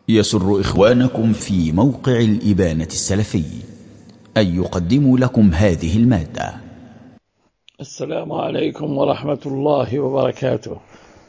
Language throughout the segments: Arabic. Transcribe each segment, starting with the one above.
يسر إخوانكم في موقع الإبانة السلفي أن يقدموا لكم هذه المادة. السلام عليكم ورحمة الله وبركاته.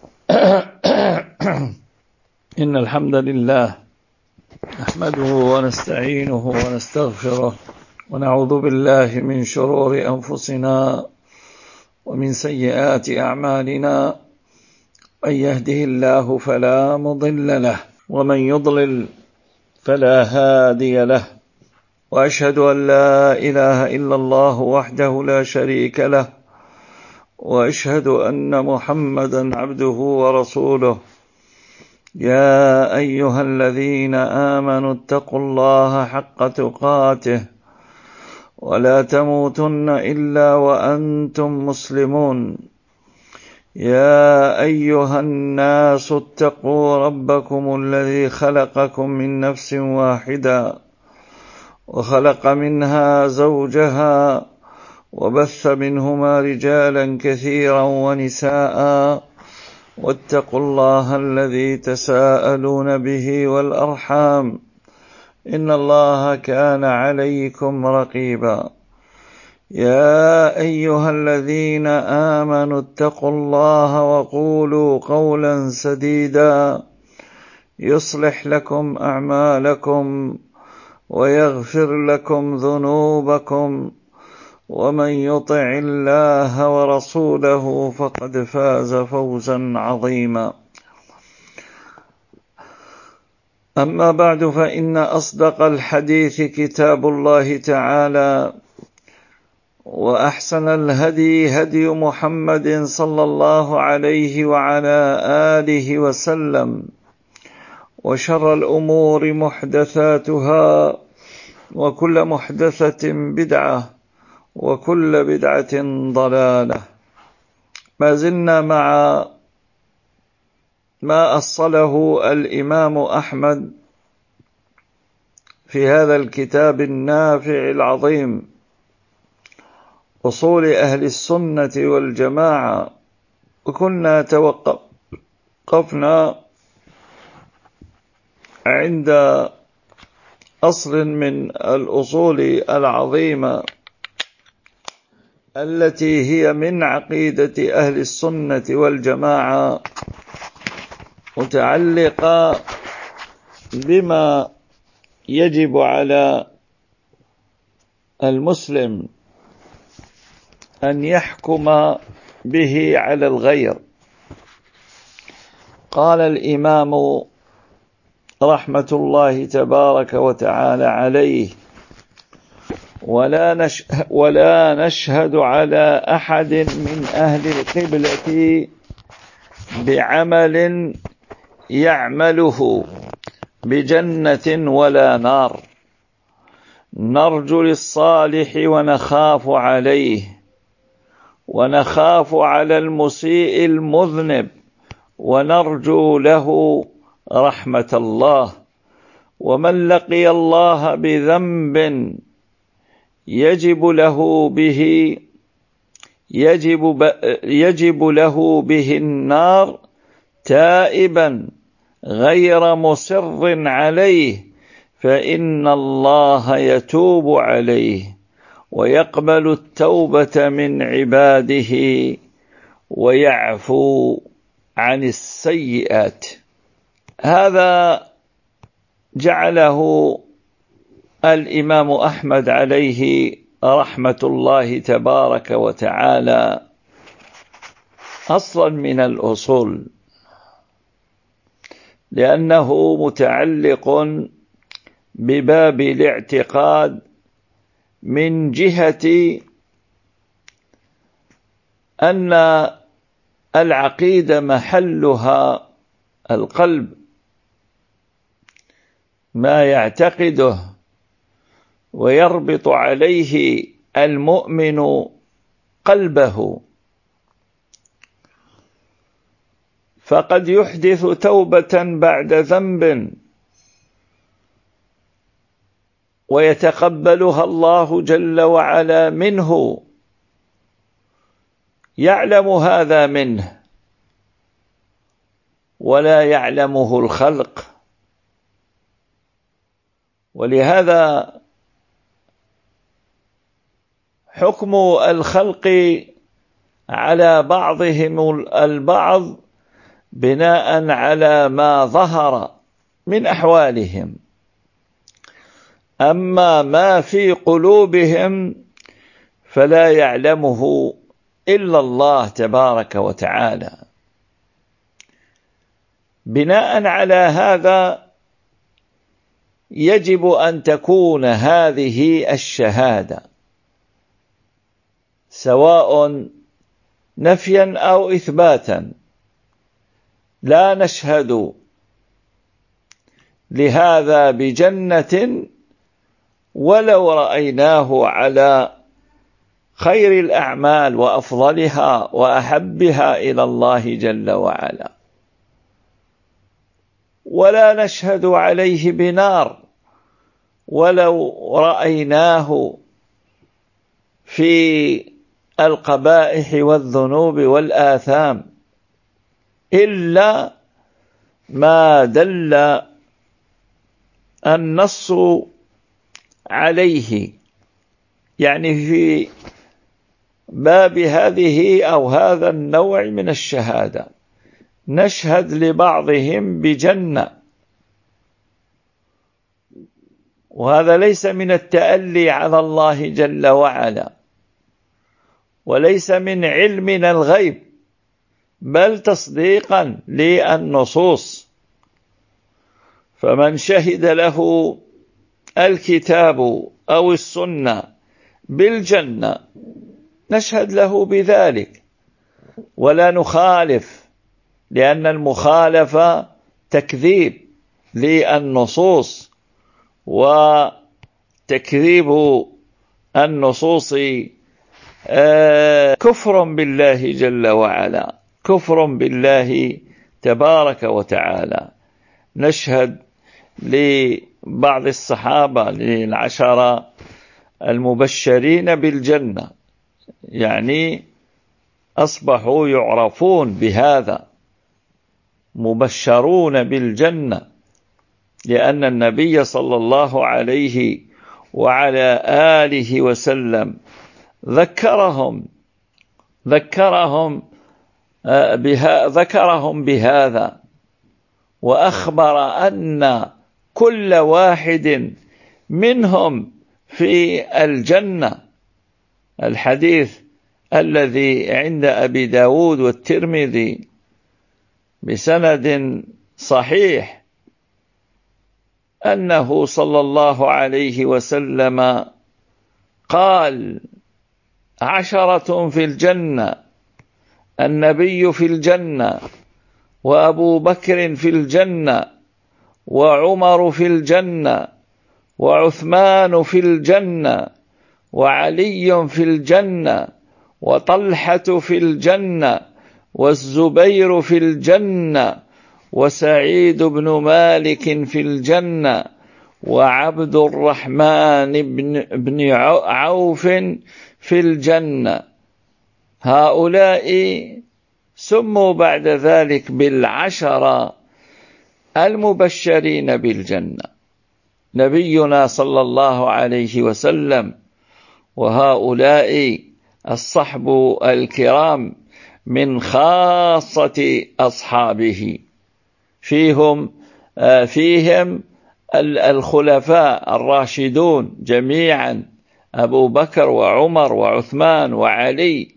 إن الحمد لله نحمده ونستعينه ونستغفره ونعوذ بالله من شرور أنفسنا ومن سيئات أعمالنا، من يهده الله فلا مضل له ومن يضلل فلا هادي له، وأشهد أن لا إله إلا الله وحده لا شريك له، وأشهد أن محمدا عبده ورسوله. يا أيها الذين آمنوا اتقوا الله حق تقاته ولا تموتن إلا وأنتم مسلمون. يا أيها الناس اتقوا ربكم الذي خلقكم من نفس واحدة وخلق منها زوجها وبث منهما رجالا كثيرا ونساء، واتقوا الله الذي تساءلون به والأرحام إن الله كان عليكم رقيبا. يا أيها الذين آمنوا اتقوا الله وقولوا قولا سديدا يصلح لكم أعمالكم ويغفر لكم ذنوبكم، ومن يطع الله ورسوله فقد فاز فوزا عظيما. أما بعد، فإن أصدق الحديث كتاب الله تعالى، وأحسن الهدي هدي محمد صلى الله عليه وعلى آله وسلم، وشر الأمور محدثاتها، وكل محدثة بدعة، وكل بدعة ضلالة. ما زلنا مع ما أصله الإمام أحمد في هذا الكتاب النافع العظيم، أصول أهل السنة والجماعة، وكنا توقفنا عند أصل من الأصول العظيمة التي هي من عقيدة أهل السنة والجماعة، متعلقة بما يجب على المسلم أن يحكم به على الغير. قال الإمام رحمة الله تبارك وتعالى عليه: ولا نشهد على أحد من أهل القبلة بعمل يعمله بجنة ولا نار، نرجو للصالح ونخاف عليه، ونخاف على المسيء المذنب، ونرجو له رحمة الله. ومن لقي الله بذنب يجب له به النار تائبا غير مصر عليه، فإن الله يتوب عليه ويقبل التوبة من عباده ويعفو عن السيئات. هذا جعله الإمام أحمد عليه رحمة الله تبارك وتعالى أصلا من الأصول، لأنه متعلق بباب الاعتقاد من جهة أن العقيدة محلها القلب، ما يعتقده ويربط عليه المؤمن قلبه، فقد يحدث توبة بعد ذنب ويتقبلها الله جل وعلا منه، يعلم هذا منه ولا يعلمه الخلق، ولهذا حكم الخلق على بعضهم البعض بناء على ما ظهر من أحوالهم، أما ما في قلوبهم فلا يعلمه إلا الله تبارك وتعالى. بناء على هذا يجب أن تكون هذه الشهادة سواء نفيا أو إثباتا. لا نشهد لهذا بجنة ولو رأيناه على خير الأعمال وأفضلها وأحبها إلى الله جل وعلا، ولا نشهد عليه بنار ولو رأيناه في القبائح والذنوب والآثام، إلا ما دل النص عليه، يعني في باب هذه أو هذا النوع من الشهادة نشهد لبعضهم بجنة، وهذا ليس من التألي على الله جل وعلا، وليس من علمنا الغيب، بل تصديقا للنصوص. فمن شهد له الكتاب أو السنة بالجنة نشهد له بذلك ولا نخالف، لأن المخالفة تكذيب للنصوص، وتكذيب النصوص كفر بالله جل وعلا، كفر بالله تبارك وتعالى. نشهد لبعض الصحابة للعشرة المبشرين بالجنة، يعني أصبحوا يعرفون بهذا، مبشرون بالجنة، لأن النبي صلى الله عليه وعلى آله وسلم ذكرهم بهذا، وأخبر أن كل واحد منهم في الجنة. الحديث الذي عند أبي داود والترمذي بسند صحيح أنه صلى الله عليه وسلم قال: 10 في الجنة، النبي في الجنة، وأبو بكر في الجنة، وعمر في الجنة، وعثمان في الجنة، وعلي في الجنة، وطلحة في الجنة، والزبير في الجنة، وسعيد بن مالك في الجنة، وعبد الرحمن بن عوف في الجنة. هؤلاء سموا بعد ذلك بال10 المبشرين بالجنة، نبينا صلى الله عليه وسلم، وهؤلاء الصحب الكرام من خاصة أصحابه، فيهم الخلفاء الراشدون جميعا، أبو بكر وعمر وعثمان وعلي،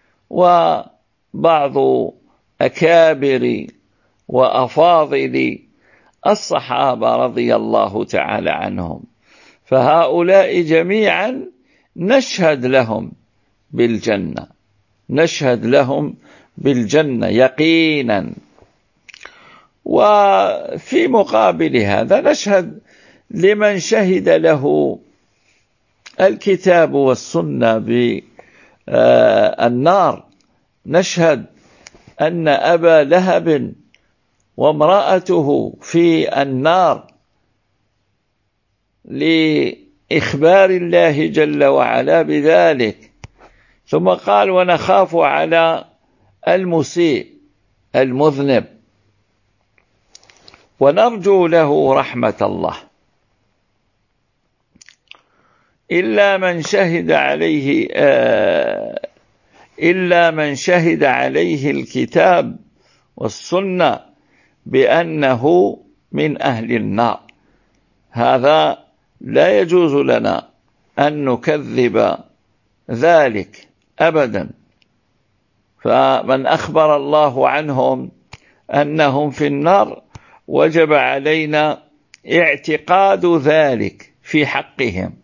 وبعض أكابر وأفاضل الصحابة رضي الله تعالى عنهم. فهؤلاء جميعا نشهد لهم بالجنة، نشهد لهم بالجنة يقينا. وفي مقابل هذا نشهد لمن شهد له الكتاب والسنة بالنار، نشهد أن أبا لهب وامرأته في النار لإخبار الله جل وعلا بذلك. ثم قال: ونخاف على المسيء المذنب ونرجو له رحمة الله. إلا من شهد عليه الكتاب والسنة بأنه من أهل النار. هذا لا يجوز لنا أن نكذب ذلك أبدا. فمن أخبر الله عنهم أنهم في النار وجب علينا اعتقاد ذلك في حقهم،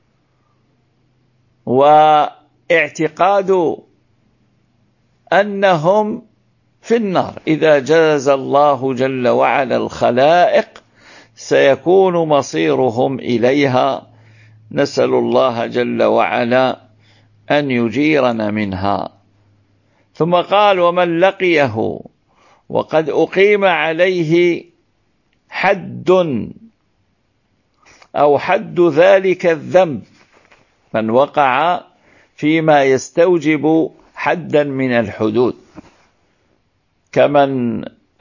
واعتقاد أنهم في النار. إذا جاز الله جل وعلا الخلائق سيكون مصيرهم إليها، نسأل الله جل وعلا أن يجيرنا منها. ثم قال: ومن لقيه وقد أقيم عليه حد أو حد ذلك الذنب، من وقع فيما يستوجب حدا من الحدود، كمن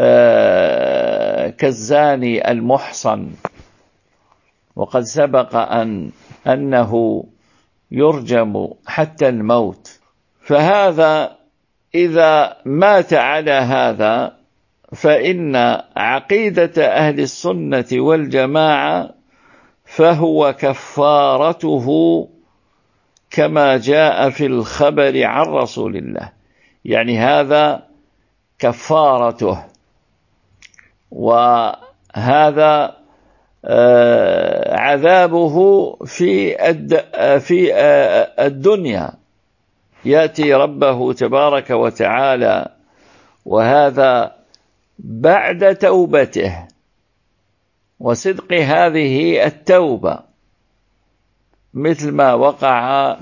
كالزاني المحصن، وقد سبق أنه يرجم حتى الموت. فهذا إذا مات على هذا فإن عقيدة أهل السنة والجماعة فهو كفارته كما جاء في الخبر عن رسول الله، يعني هذا كفارته، وهذا عذابه في الدنيا، يأتي ربه تبارك وتعالى، وهذا بعد توبته وصدق هذه التوبة، مثل ما وقع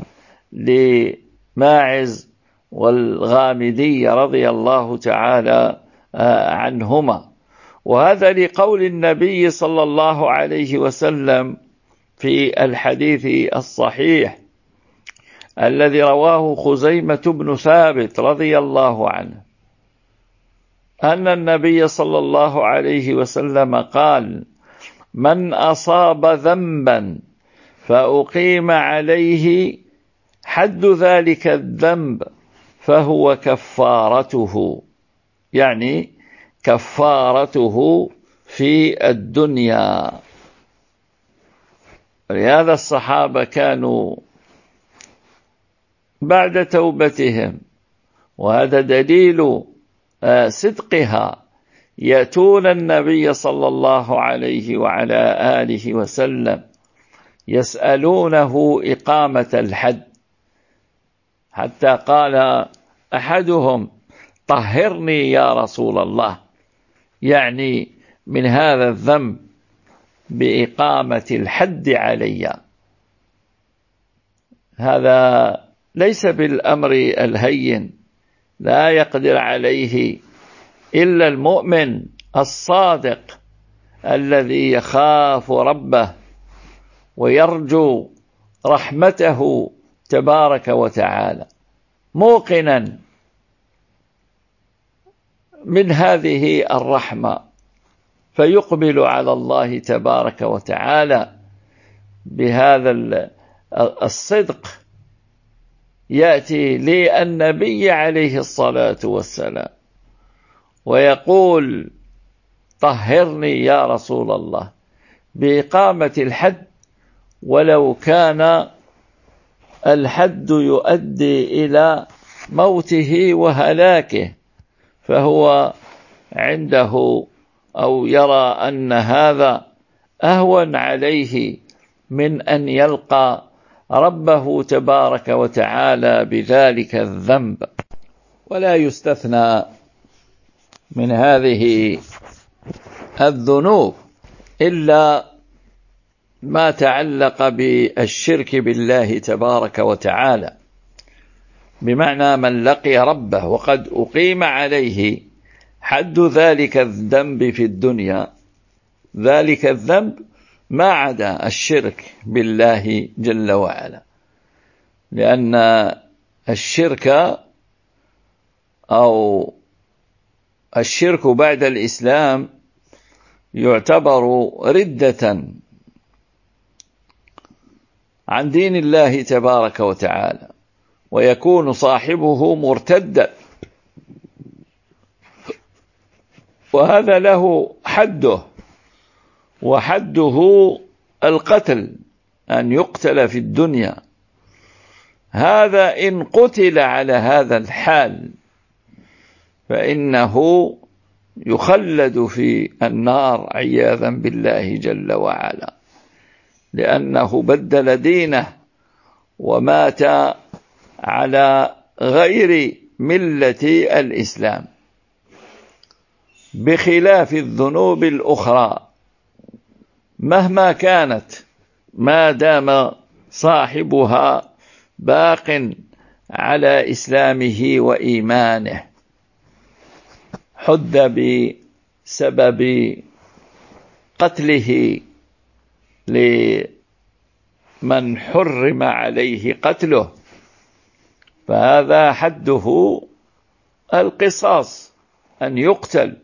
لماعز والغامدي رضي الله تعالى عنهما. وهذا لقول النبي صلى الله عليه وسلم في الحديث الصحيح الذي رواه خزيمة بن ثابت رضي الله عنه، أن النبي صلى الله عليه وسلم قال: من أصاب ذنبا فأقيم عليه حد ذلك الذنب فهو كفارته، يعني كفارته في الدنيا. لهذا الصحابة كانوا بعد توبتهم، وهذا دليل صدقها، يأتون النبي صلى الله عليه وعلى آله وسلم يسألونه إقامة الحد، حتى قال أحدهم: طهرني يا رسول الله، يعني من هذا الذنب بإقامة الحد علي. هذا ليس بالأمر الهين، لا يقدر عليه إلا المؤمن الصادق الذي يخاف ربه ويرجو رحمته تبارك وتعالى، موقنا من هذه الرحمة، فيقبل على الله تبارك وتعالى بهذا الصدق. يأتي للنبي عليه الصلاة والسلام ويقول: طهرني يا رسول الله، بإقامة الحد، ولو كان الحد يؤدي إلى موته وهلاكه، فهو عنده أو يرى أن هذا أهون عليه من أن يلقى ربه تبارك وتعالى بذلك الذنب. ولا يستثنى من هذه الذنوب إلا ما تعلق بالشرك بالله تبارك وتعالى، بمعنى من لقي ربه وقد أقيم عليه حد ذلك الذنب في الدنيا، ذلك الذنب ما عدا الشرك بالله جل وعلا، لأن الشرك أو الشرك بعد الإسلام يعتبر ردة، عن دين الله تبارك وتعالى، ويكون صاحبه مرتدا، وهذا له حده، وحده القتل، أن يقتل في الدنيا. هذا إن قتل على هذا الحال فإنه يخلد في النار عياذا بالله جل وعلا، لأنه بدل دينه ومات على غير ملة الإسلام، بخلاف الذنوب الأخرى مهما كانت ما دام صاحبها باق على إسلامه وإيمانه، حد بسبب قتله لمن حرم عليه قتله، فهذا حده القصاص، أن يقتل.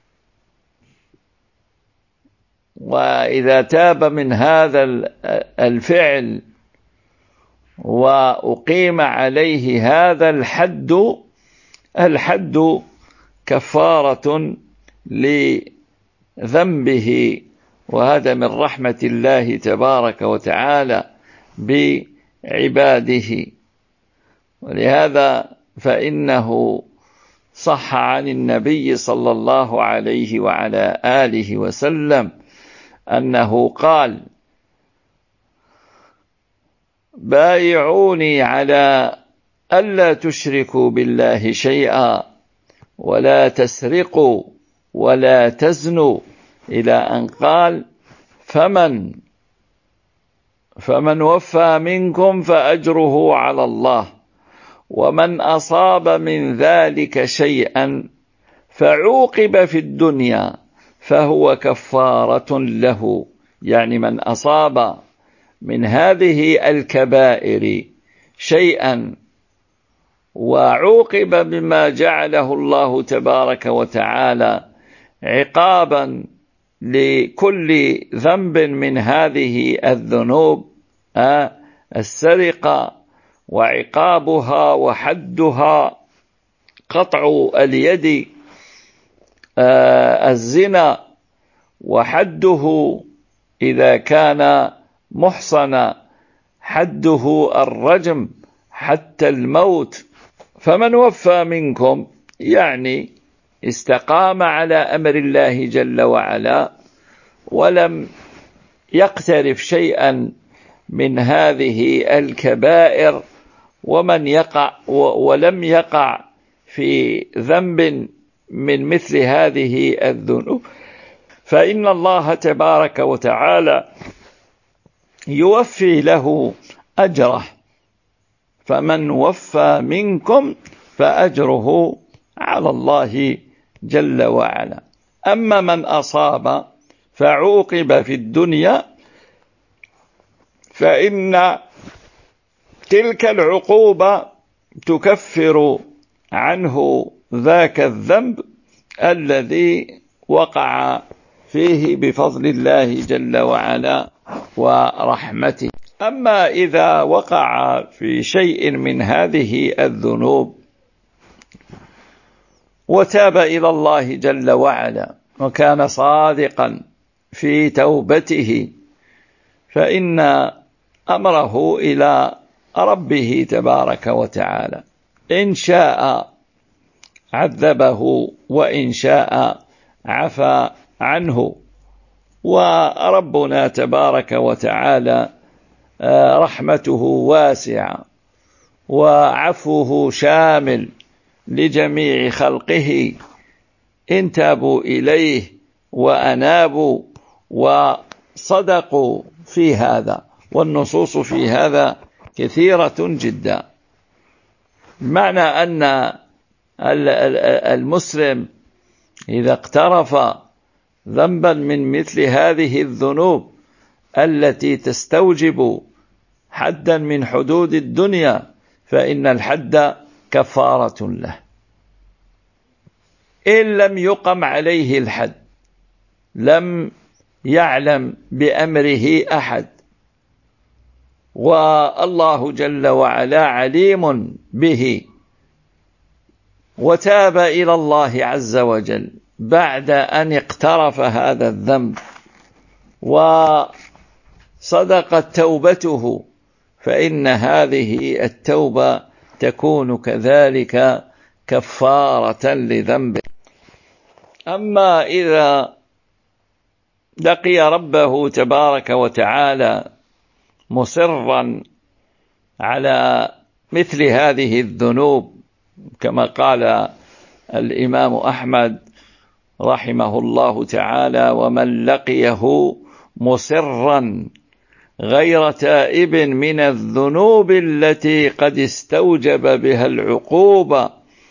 وإذا تاب من هذا الفعل وأقيم عليه هذا الحد كفارة لذنبه، وهذا من رحمة الله تبارك وتعالى بعباده. ولهذا فإنه صح عن النبي صلى الله عليه وعلى آله وسلم أنه قال: بايعوني على ألا تشركوا بالله شيئا، ولا تسرقوا، ولا تزنوا، إلى أن قال: فمن وفى منكم فأجره على الله، ومن أصاب من ذلك شيئا فعوقب في الدنيا فهو كفارة له. يعني من أصاب من هذه الكبائر شيئا وعوقب بما جعله الله تبارك وتعالى عقابا لكل ذنب من هذه الذنوب، السرقة وعقابها وحدها قطع اليد، الزنا وحده إذا كان محصنا حده الرجم حتى الموت. فمن وفى منكم يعني استقام على أمر الله جل وعلا ولم يقترف شيئا من هذه الكبائر، ولم يقع في ذنب من مثل هذه الذنوب، فإن الله تبارك وتعالى يوفي له أجره. فمن وفى منكم فأجره على الله جل وعلا. أما من أصاب فعوقب في الدنيا فإن تلك العقوبة تكفر عنه ذاك الذنب الذي وقع فيه بفضل الله جل وعلا ورحمته. أما إذا وقع في شيء من هذه الذنوب وتاب إلى الله جل وعلا وكان صادقا في توبته، فإن أمره إلى ربه تبارك وتعالى، إن شاء عذبه وإن شاء عفى عنه. وربنا تبارك وتعالى رحمته واسعة وعفوه شامل لجميع خلقه، إن تابوا إليه وأنابوا وصدقوا في هذا. والنصوص في هذا كثيرة جدا، معنى أن المسلم إذا اقترف ذنبا من مثل هذه الذنوب التي تستوجب حدا من حدود الدنيا فإن الحد كفارة له. إن لم يقم عليه الحد لم يعلم بأمره أحد، والله جل وعلا عليم به، وتاب إلى الله عز وجل بعد أن اقترف هذا الذنب وصدقت توبته، فإن هذه التوبة تكون كذلك كفارة لذنبه. أما إذا لقي ربه تبارك وتعالى مصرا على مثل هذه الذنوب، كما قال الإمام أحمد رحمه الله تعالى: ومن لقيه مصرا غير تائب من الذنوب التي قد استوجب بها العقوبة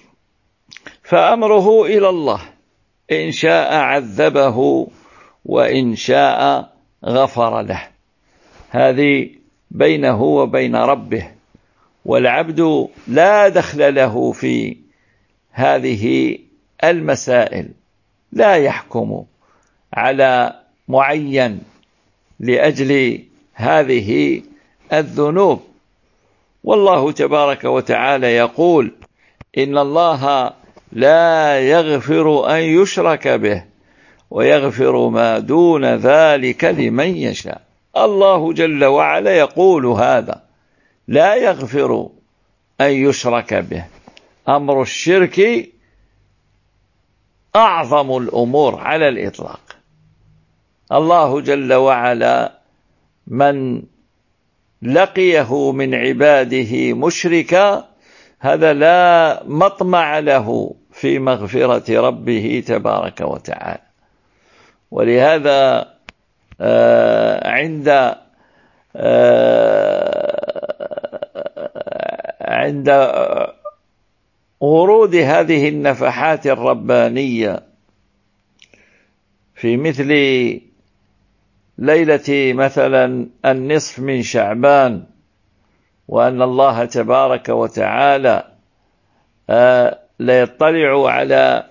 فأمره إلى الله، إن شاء عذبه وإن شاء غفر له. هذه بينه وبين ربه، والعبد لا دخل له في هذه المسائل، لا يحكم على معين لأجل هذه الذنوب. والله تبارك وتعالى يقول: إن الله لا يغفر أن يشرك به ويغفر ما دون ذلك لمن يشاء. الله جل وعلا يقول هذا، لا يغفر أن يشرك به. أمر الشرك أعظم الأمور على الإطلاق. الله جل وعلا من لقيه من عباده مشركا هذا لا مطمع له في مغفرة ربه تبارك وتعالى. ولهذا عند ورود هذه النفحات الربانية في مثل ليلة مثلا النصف من شعبان، وأن الله تبارك وتعالى لا يطلع على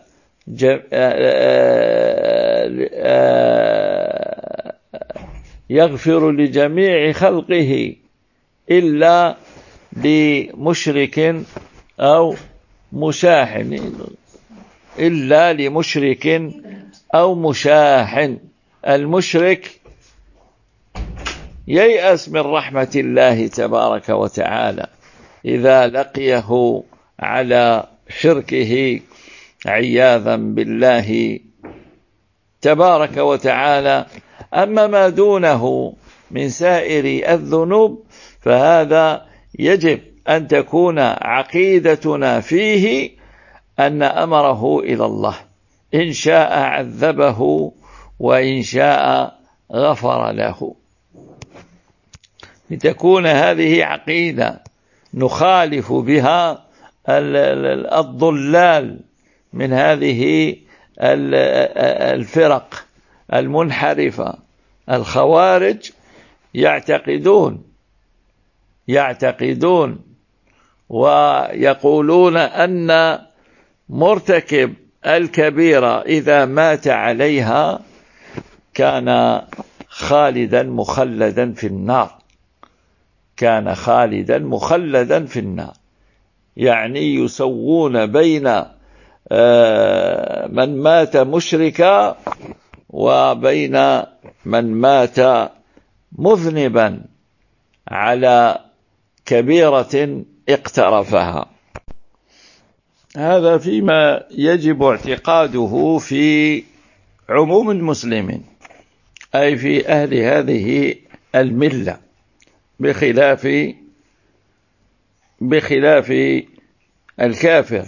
يغفر لجميع خلقه إلا لمشرك أو مشاحن، إلا لمشرك أو مشاحن. المشرك ييأس من رحمة الله تبارك وتعالى إذا لقيه على شركه عياذا بالله تبارك وتعالى. أما ما دونه من سائر الذنوب فهذا يجب أن تكون عقيدتنا فيه أن أمره إلى الله، إن شاء عذبه وإن شاء غفر له. لتكون هذه عقيدة نخالف بها الضلال من هذه الفرق المنحرفة. الخوارج يعتقدون ويقولون أن مرتكب الكبيرة إذا مات عليها كان خالدا مخلدا في النار، كان خالدا مخلدا في النار. يعني يسوون بين من مات مشركا وبين من مات مذنبا على كبيرة اقترفها. هذا فيما يجب اعتقاده في عموم المسلمين، أي في أهل هذه الملة، بخلاف الكافر.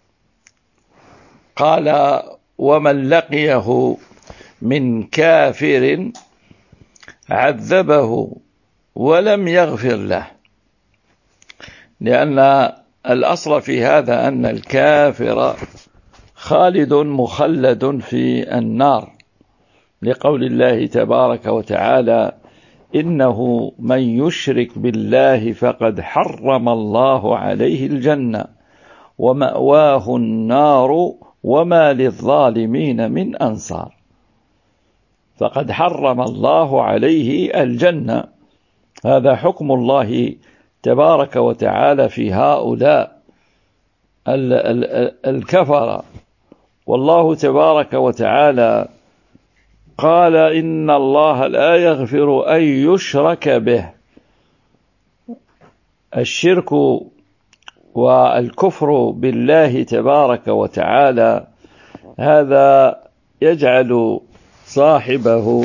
قال: ومن لقيه من كافر عذبه ولم يغفر له، لأن الأصل في هذا أن الكافر خالد مخلد في النار، لقول الله تبارك وتعالى: إنه من يشرك بالله فقد حرم الله عليه الجنة ومأواه النار وما للظالمين من أنصار. فقد حرم الله عليه الجنة، هذا حكم الله تبارك وتعالى في هؤلاء الكفرة. والله تبارك وتعالى قال إن الله لا يغفر أن يشرك به. الشرك والكفر بالله تبارك وتعالى هذا يجعل صاحبه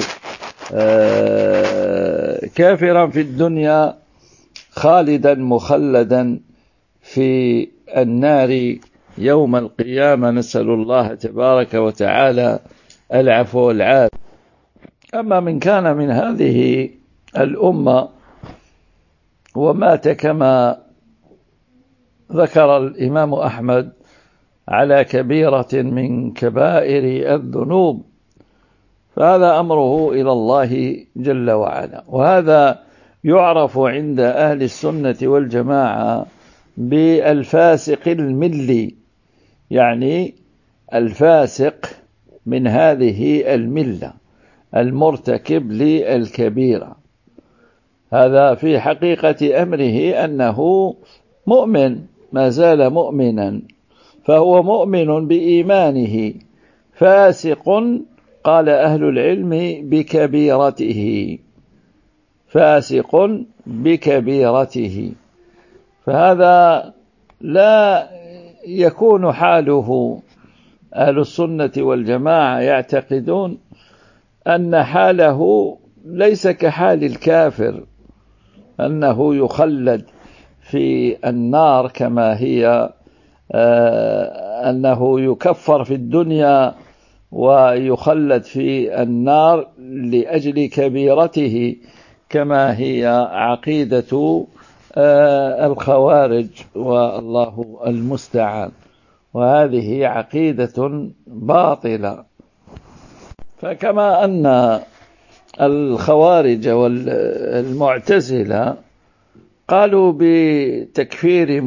كافرا في الدنيا خالدا مخلدا في النار يوم القيامة، نسأل الله تبارك وتعالى العفو والعافية. أما من كان من هذه الأمة ومات كما ذكر الإمام أحمد على كبيرة من كبائر الذنوب فهذا أمره إلى الله جل وعلا. وهذا يعرف عند أهل السنة والجماعة بالفاسق الملي، يعني الفاسق من هذه الملة المرتكب للكبيرة. هذا في حقيقة أمره أنه مؤمن، ما زال مؤمنا، فهو مؤمن بإيمانه، فاسق قال أهل العلم بكبيرته، فاسق بكبيرته. فهذا لا يكون حاله. أهل السنة والجماعة يعتقدون أن حاله ليس كحال الكافر، أنه يخلد في النار كما هي، أنه يكفر في الدنيا ويخلد في النار لأجل كبيرته كما هي عقيدة الخوارج، والله المستعان. وهذه عقيدة باطلة. فكما أن الخوارج والمعتزلة قالوا بتكفير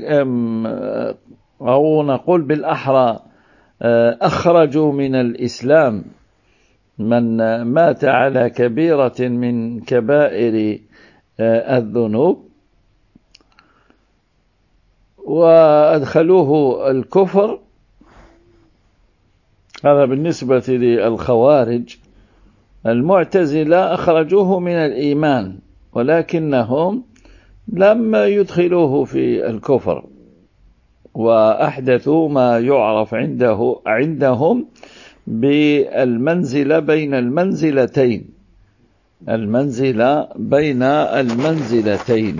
أو نقول بالأحرى أخرجوا من الإسلام من مات على كبيرة من كبائر الذنوب وأدخلوه الكفر. هذا بالنسبة للخوارج. المعتزلة أخرجوه من الإيمان ولكنهم لم يدخلوه في الكفر، وأحدثوا ما يعرف عندهم بالمنزلة بين المنزلتين، المنزلة بين المنزلتين.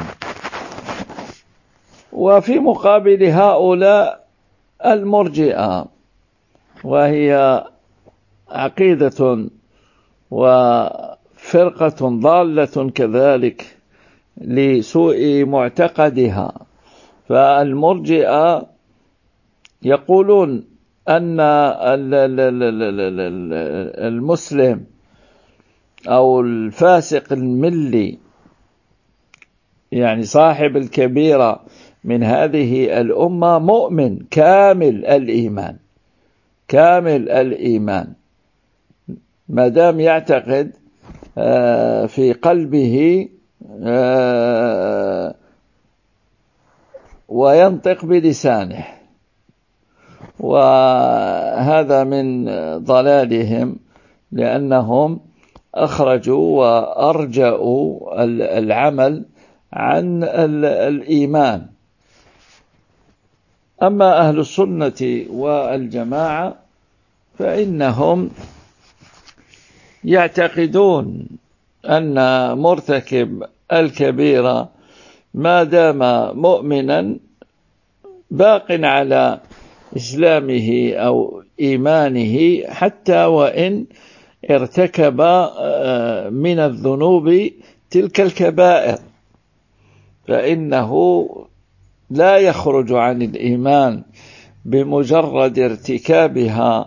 وفي مقابل هؤلاء المرجئة، وهي عقيدة وفرقة ضالة كذلك لسوء معتقدها. فالمرجئة يقولون أن المسلم أو الفاسق الملي، يعني صاحب الكبيرة من هذه الأمة، مؤمن كامل الإيمان، كامل الإيمان، ما دام يعتقد في قلبه وينطق بلسانه. وهذا من ضلالهم، لأنهم أخرجوا وأرجأوا العمل عن الإيمان. أما أهل السنة والجماعة فإنهم يعتقدون أن مرتكب الكبيرة ما دام مؤمنا باق على إسلامه أو إيمانه، حتى وإن ارتكب من الذنوب تلك الكبائر، فإنه لا يخرج عن الإيمان بمجرد ارتكابها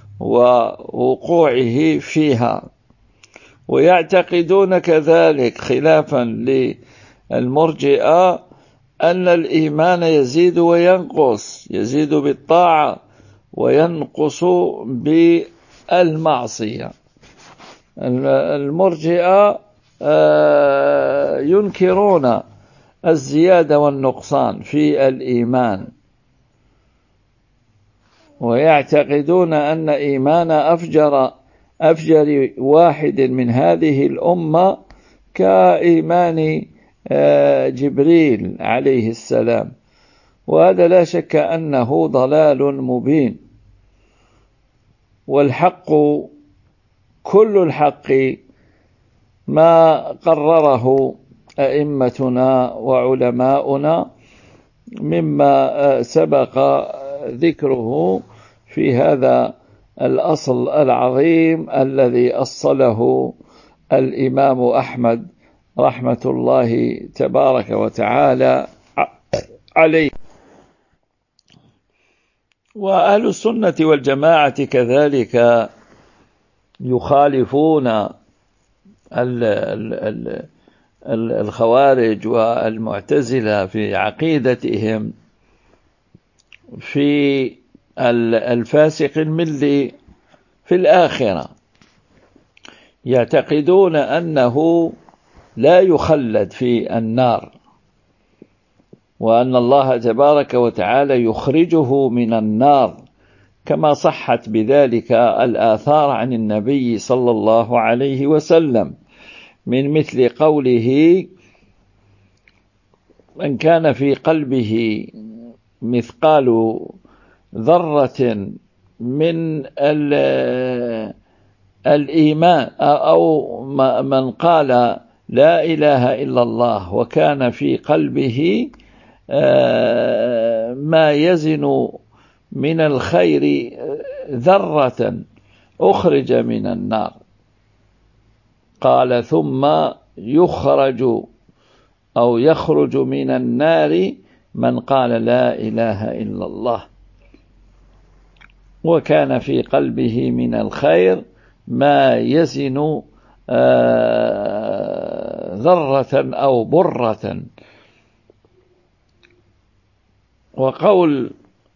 ووقوعه فيها. ويعتقدون كذلك خلافا للمرجئة أن الإيمان يزيد وينقص، يزيد بالطاعة وينقص بالمعصية. المرجئة ينكرون الزيادة والنقصان في الإيمان، ويعتقدون أن إيمان أفجر واحد من هذه الأمة كإيمان جبريل عليه السلام، وهذا لا شك أنه ضلال مبين. والحق كل الحق ما قرره أئمتنا وعلماؤنا مما سبق ذكره في هذا الأصل العظيم الذي أصله الإمام أحمد رحمة الله تبارك وتعالى عليه. وأهل السنة والجماعة كذلك يخالفون الخوارج والمعتزلة في عقيدتهم في الفاسق الملي في الآخرة، يعتقدون أنه لا يخلد في النار، وأن الله تبارك وتعالى يخرجه من النار، كما صحت بذلك الآثار عن النبي صلى الله عليه وسلم، من مثل قوله: من كان في قلبه مثقال ذرة من الإيمان، أو من قال لا إله إلا الله وكان في قلبه ما يزن من الخير ذرة أخرج من النار. قال: ثم يخرج من النار من قال لا إله إلا الله وكان في قلبه من الخير ما يزن ذرة أو برة. وقول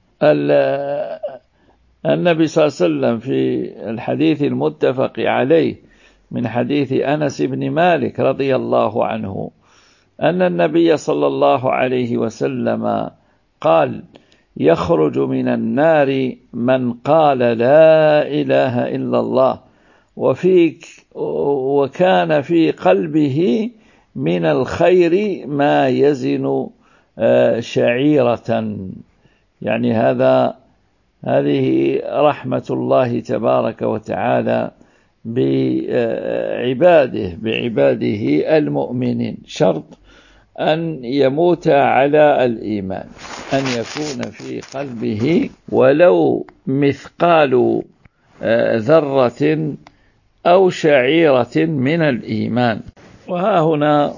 النبي صلى الله عليه وسلم في الحديث المتفق عليه من حديث أنس بن مالك رضي الله عنه أن النبي صلى الله عليه وسلم قال: يخرج من النار من قال لا إله إلا الله وكان في قلبه من الخير ما يزن شعيرة. يعني هذه رحمة الله تبارك وتعالى بعباده المؤمنين. شرط أن يموت على الإيمان، أن يكون في قلبه ولو مثقال ذرة أو شعيرة من الإيمان. وها هنا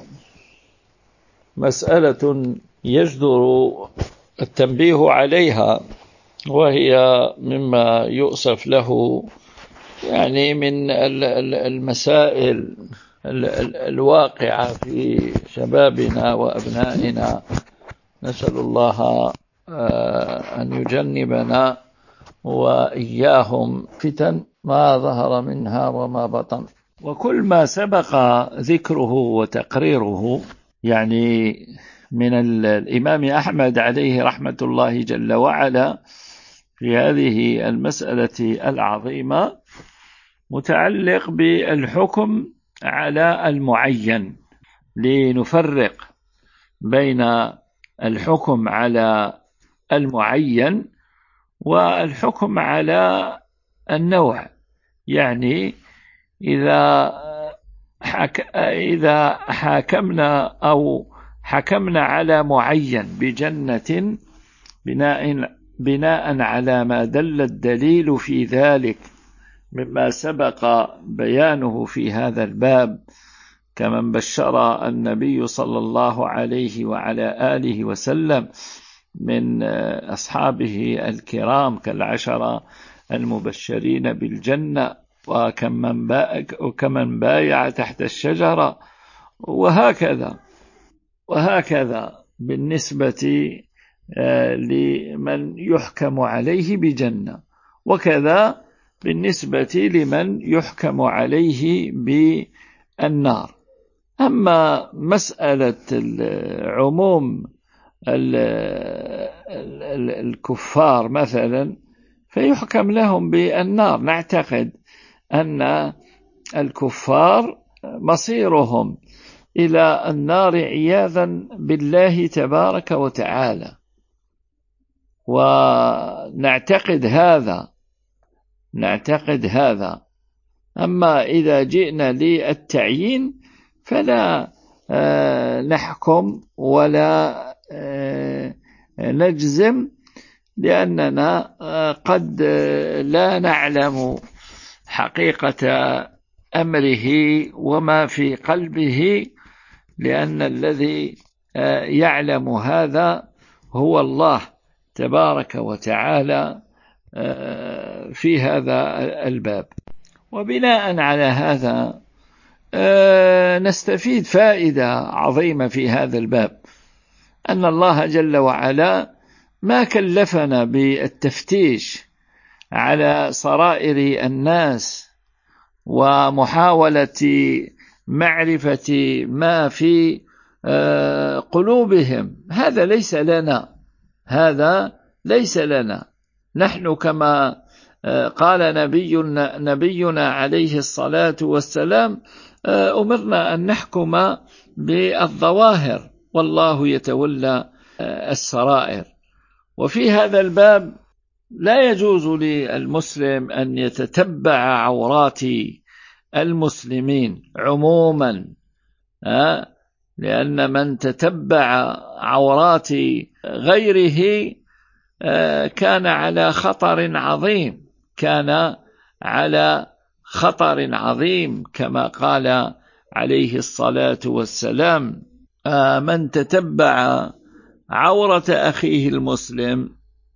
مسألة يجدر التنبيه عليها، وهي مما يؤسف له يعني من المسائل الواقعة في شبابنا وأبنائنا. نسأل الله أن يجنبنا وإياهم فتن ما ظهر منها وما بطن. وكل ما سبق ذكره وتقريره يعني من الإمام أحمد عليه رحمة الله جل وعلا في هذه المسألة العظيمة متعلق بالحكم على المعين، لنفرق بين الحكم على المعين والحكم على النوع. يعني إذا حاكمنا أو حكمنا على معين بجنة بناء على ما دل الدليل في ذلك مما سبق بيانه في هذا الباب، كمن بشر النبي صلى الله عليه وعلى آله وسلم من أصحابه الكرام كالعشرة المبشرين بالجنة، وكمن بايع تحت الشجرة، وهكذا بالنسبة لمن يحكم عليه بجنة، وكذا بالنسبة لمن يحكم عليه بالنار. أما مسألة عموم الكفار مثلا فيحكم لهم بالنار. نعتقد أن الكفار مصيرهم إلى النار عياذا بالله تبارك وتعالى، ونعتقد هذا. أما إذا جئنا للتعيين فلا نحكم ولا نجزم، لأننا قد لا نعلم حقيقة أمره وما في قلبه، لأن الذي يعلم هذا هو الله تبارك وتعالى في هذا الباب. وبناء على هذا نستفيد فائدة عظيمة في هذا الباب، أن الله جل وعلا ما كلفنا بالتفتيش على صرائر الناس ومحاولة معرفة ما في قلوبهم. هذا ليس لنا. نحن كما قال نبينا عليه الصلاة والسلام أمرنا أن نحكم بالظواهر والله يتولى السرائر. وفي هذا الباب لا يجوز للمسلم أن يتتبع عورات المسلمين عموما، لأن من تتبع عورات غيره كان على خطر عظيم كما قال عليه الصلاة والسلام: من تتبع عورة أخيه المسلم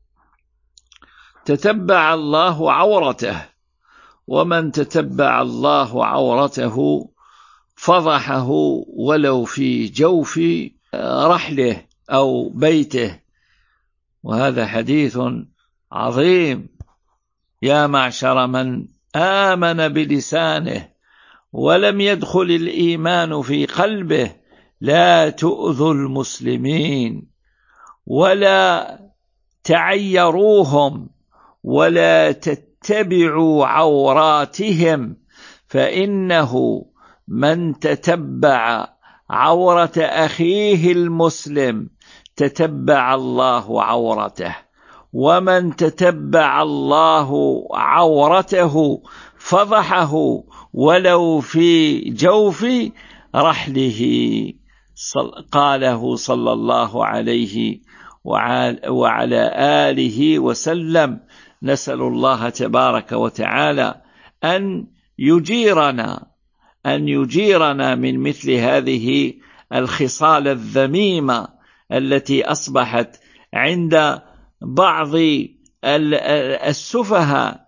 تتبع الله عورته، ومن تتبع الله عورته فضحه ولو في جوف رحله أو بيته. وهذا حديث عظيم. يا معشر من آمن بلسانه ولم يدخل الإيمان في قلبه لا تؤذوا المسلمين ولا تعيروهم ولا تتبعوا عوراتهم، فإنه من تتبع عورة أخيه المسلم تتبع الله عورته، ومن تتبع الله عورته فضحه ولو في جوف رحله. قاله صلى الله عليه وعلى آله وسلم. نسأل الله تبارك وتعالى أن يجيرنا من مثل هذه الخصال الذميمة التي أصبحت عند بعض السفهاء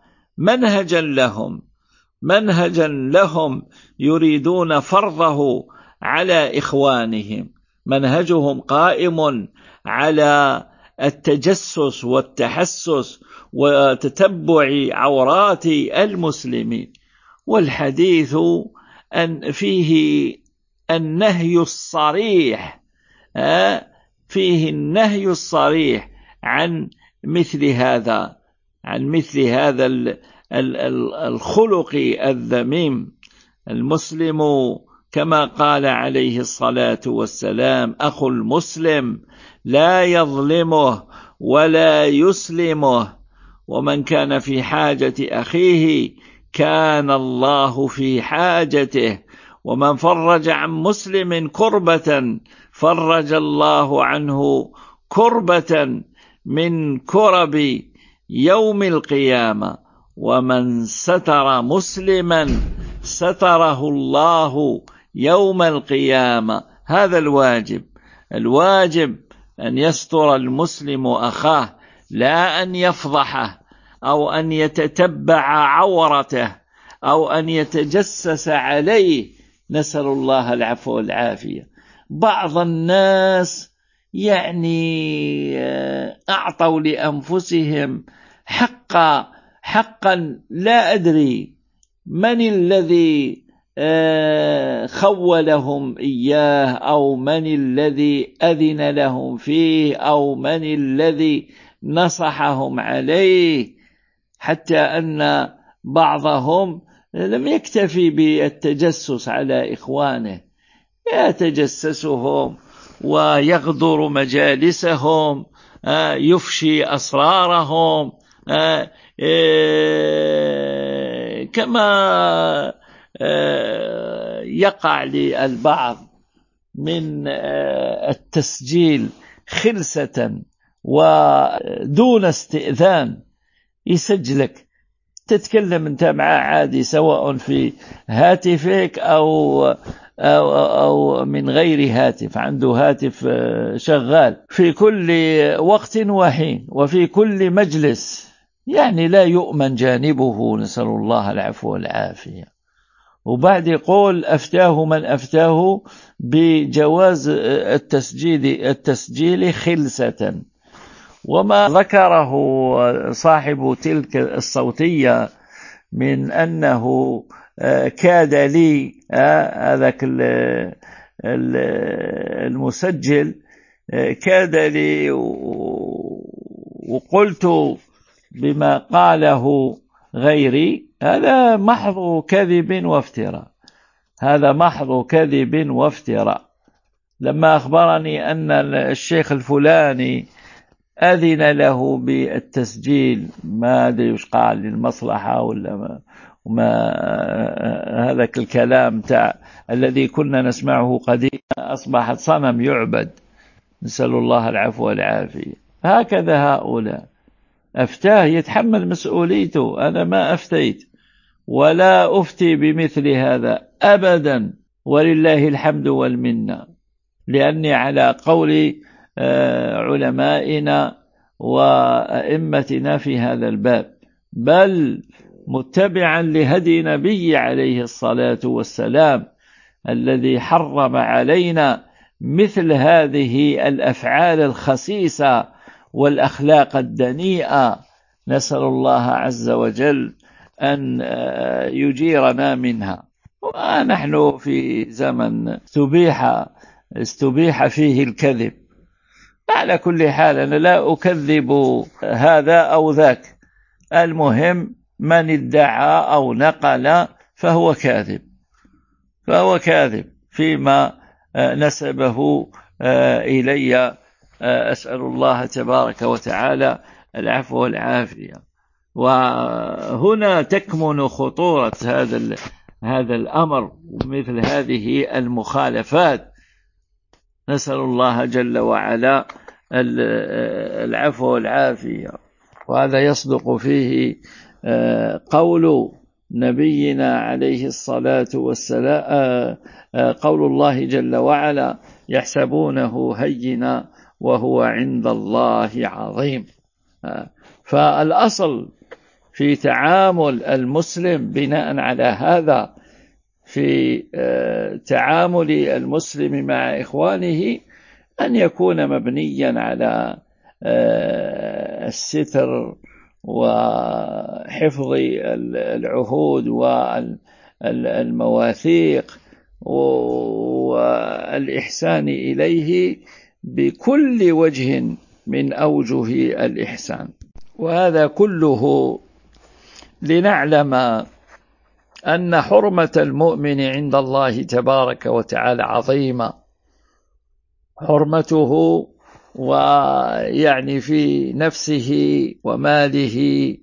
منهجا لهم يريدون فرضه على إخوانهم. منهجهم قائم على التجسس والتحسس وتتبع عورات المسلمين، والحديث أن فيه النهي الصريح عن مثل هذا الخلق الذميم. المسلم كما قال عليه الصلاة والسلام: أخو المسلم لا يظلمه ولا يسلمه، ومن كان في حاجة أخيه كان الله في حاجته، ومن فرج عن مسلم كربة فرج الله عنه كربة من كرب يوم القيامة، ومن ستر مسلما ستره الله يوم القيامة. هذا الواجب أن يستر المسلم أخاه، لا أن يفضحه أو أن يتتبع عورته أو أن يتجسس عليه. نسأل الله العفو والعافية. بعض الناس أعطوا لأنفسهم حقا لا أدري من الذي خولهم إياه، أو من الذي أذن لهم فيه، أو من الذي نصحهم عليه، حتى أن بعضهم لم يكتفي بالتجسس على إخوانه، يتجسسهم ويغدر مجالسهم، يفشي أسرارهم، كما يقع للبعض من التسجيل خلسة ودون استئذان. يسجلك تتكلم انت معه عادي، سواء في هاتفك أو من غير هاتف، عنده هاتف شغال في كل وقت وحين وفي كل مجلس، يعني لا يؤمن جانبه، نسأل الله العفو والعافية. وبعد يقول أفتاه من أفتاه بجواز التسجيل خلسة. وما ذكره صاحب تلك الصوتية من أنه كاد لي هذاك المسجل كاد لي وقلت بما قاله غيري، هذا محض كذب وافتراء، هذا محض كذب وافتراء. لما أخبرني أن الشيخ الفلاني أذن له بالتسجيل، ما أدري وش قال للمصلحة ولا ما هذاك الكلام الذي كنا نسمعه قديما أصبحت صنم يعبد، نسأل الله العفو والعافية. هكذا هؤلاء أفتاه يتحمل مسؤوليته، أنا ما أفتيت ولا أفتي بمثل هذا أبدا، ولله الحمد والمنة، لأني على قول علمائنا وأئمتنا في هذا الباب، بل متبعا لهدي نبي عليه الصلاة والسلام الذي حرم علينا مثل هذه الأفعال الخسيسة والأخلاق الدنيئة. نسأل الله عز وجل أن يجيرنا منها. ونحن في زمن استبيح فيه الكذب. على كل حال أنا لا أكذب هذا أو ذاك، المهم من ادعى أو نقل فهو كاذب فيما نسبه إلي. أسأل الله تبارك وتعالى العفو والعافية. وهنا تكمن خطورة هذا الأمر ومثل هذه المخالفات. نسأل الله جل وعلا العفو والعافية. وهذا يصدق فيه قول نبينا عليه الصلاة والسلام، قول الله جل وعلا: يحسبونه هينا وهو عند الله عظيم. فالأصل في تعامل المسلم بناء على هذا، في تعامل المسلم مع إخوانه، أن يكون مبنيا على الستر وحفظ العهود والمواثيق والإحسان إليه بكل وجه من أوجه الإحسان. وهذا كله لنعلم أن حرمة المؤمن عند الله تبارك وتعالى عظيمة، حرمته ويعني في نفسه وماله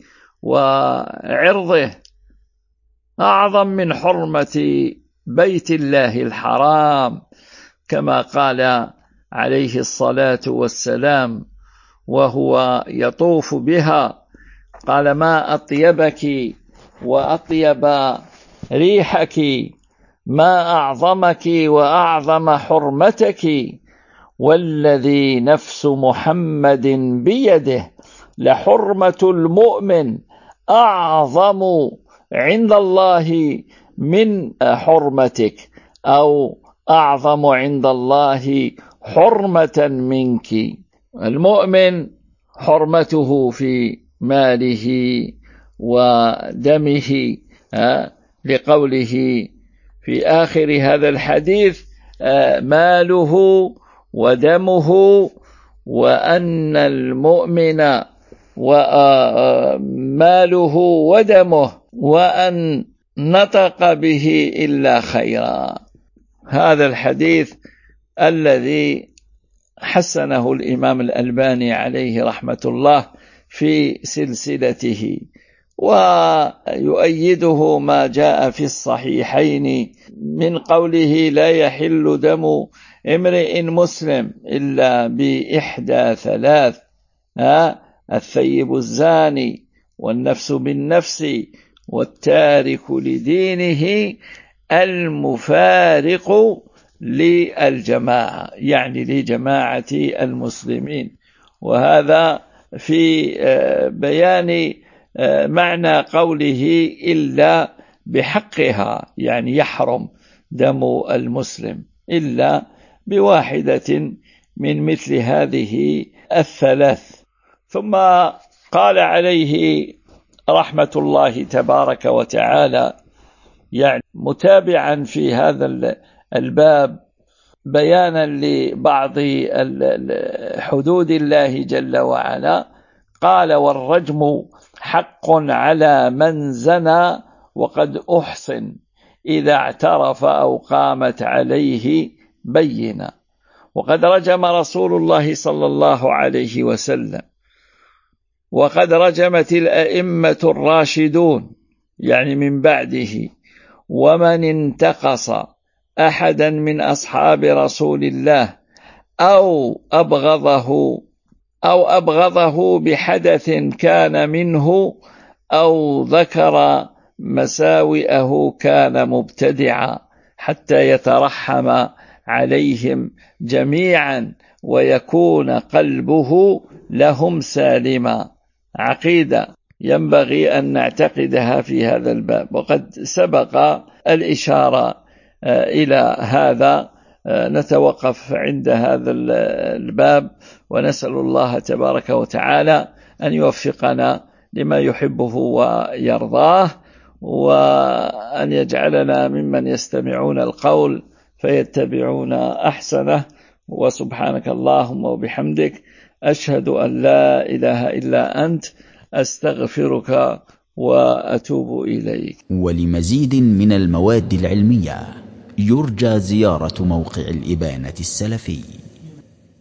وعرضه أعظم من حرمة بيت الله الحرام، كما قال عليه الصلاة والسلام وهو يطوف بها، قال: ما أطيبك وأطيب ريحك، ما أعظمك وأعظم حرمتك، والذي نفس محمد بيده لحرمة المؤمن أعظم عند الله من حرمتك، أو أعظم عند الله حرمة منك. المؤمن حرمته في ماله ودمه، لقوله في آخر هذا الحديث ماله ودمه، وأن المؤمن وماله ودمه وأن نطق به إلا خيرا. هذا الحديث الذي حسنه الإمام الألباني عليه رحمة الله في سلسلته، ويؤيده ما جاء في الصحيحين من قوله: لا يحل دم امرئ مسلم إلا بإحدى ثلاث: الثيب الزاني، والنفس بالنفس، والتارك لدينه المفارق للجماعة، يعني لجماعة المسلمين. وهذا في بيان معنى قوله إلا بحقها، يعني يحرم دم المسلم إلا بواحدة من مثل هذه الثلاث. ثم قال عليه رحمة الله تبارك وتعالى، يعني متابعا في هذا الباب بيانا لبعض حدود الله جل وعلا، قال: والرجم حق على من زنى وقد أحصن إذا اعترف أو قامت عليه بينة. وقد رجم رسول الله صلى الله عليه وسلم، وقد رجمت الأئمة الراشدون يعني من بعده، ومن انتقص أحدا من أصحاب رسول الله أو أبغضه بحدث كان منه أو ذكر مساوئه كان مبتدعا، حتى يترحم عليهم جميعا ويكون قلبه لهم سالما. عقيدة ينبغي أن نعتقدها في هذا الباب، وقد سبق الإشارة إلى هذا. نتوقف عند هذا الباب، ونسأل الله تبارك وتعالى أن يوفقنا لما يحبه ويرضاه، وأن يجعلنا ممن يستمعون القول فيتبعون أحسنه. وسبحانك اللهم وبحمدك، أشهد أن لا إله إلا أنت، أستغفرك وأتوب إليك. ولمزيد من المواد العلمية يرجى زيارة موقع الإبانة السلفي.